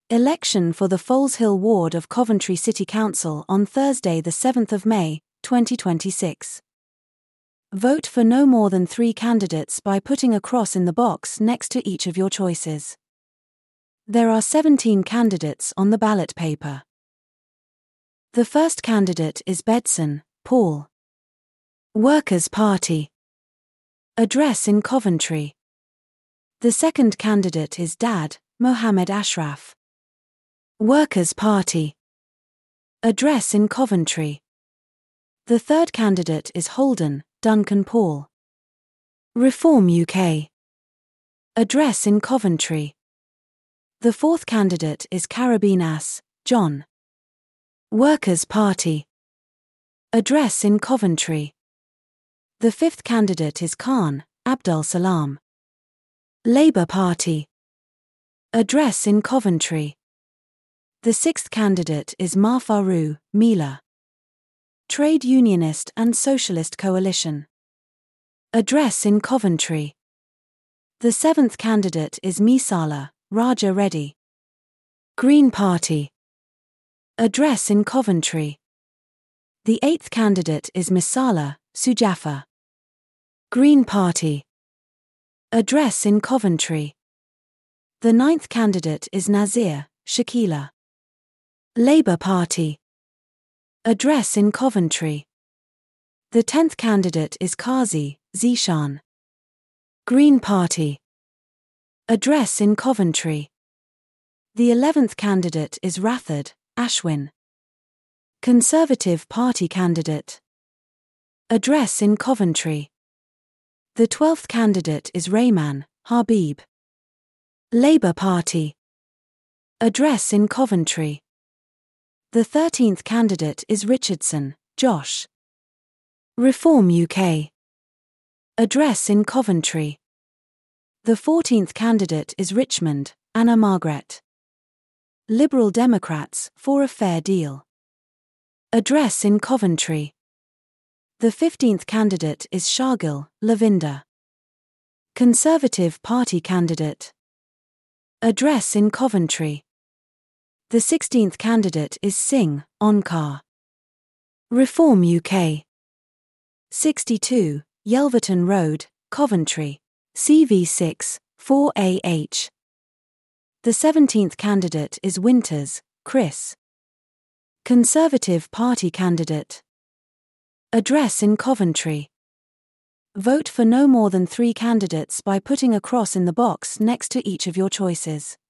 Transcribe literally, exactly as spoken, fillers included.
Election for the Foleshill Ward of Coventry City Council on Thursday the seventh of May, twenty twenty-six. Vote for no more than three candidates by putting a cross in the box next to each of your choices. There are seventeen candidates on the ballot paper. The first candidate is Bedson, Paul. Workers' Party. Address in Coventry. The second candidate is Dad, Mohammed Ashraf. Workers' Party. Address in Coventry. The third candidate is Holden, Duncan Paul. Reform U K. Address in Coventry. The fourth candidate is Carabinas, John. Workers' Party. Address in Coventry. The fifth candidate is Khan, Abdul Salam. Labour Party. Address in Coventry. The sixth candidate is Mafaru, Mila. Trade Unionist and Socialist Coalition. Address in Coventry. The seventh candidate is Misala, Raja Reddy. Green Party. Address in Coventry. The eighth candidate is Misala, Sujaffa. Green Party. Address in Coventry. The ninth candidate is Nazir, Shakila. Labour Party. Address in Coventry. The tenth candidate is Qazi, Zishan. Green Party. Address in Coventry. The eleventh candidate is Rathod, Ashwin. Conservative Party candidate. Address in Coventry. The twelfth candidate is Rayman, Habib. Labour Party. Address in Coventry. The thirteenth candidate is Richardson, Josh. Reform U K. Address in Coventry. The fourteenth candidate is Richmond, Anna Margaret. Liberal Democrats for a fair deal. Address in Coventry. The fifteenth candidate is Shargil, Lavinder. Conservative Party candidate. Address in Coventry. The sixteenth candidate is Singh, Onkar. Reform U K. sixty-two, Yelverton Road, Coventry, C V six, four A H. The seventeenth candidate is Winters, Chris. Conservative Party candidate. Address in Coventry. Vote for no more than three candidates by putting a cross in the box next to each of your choices.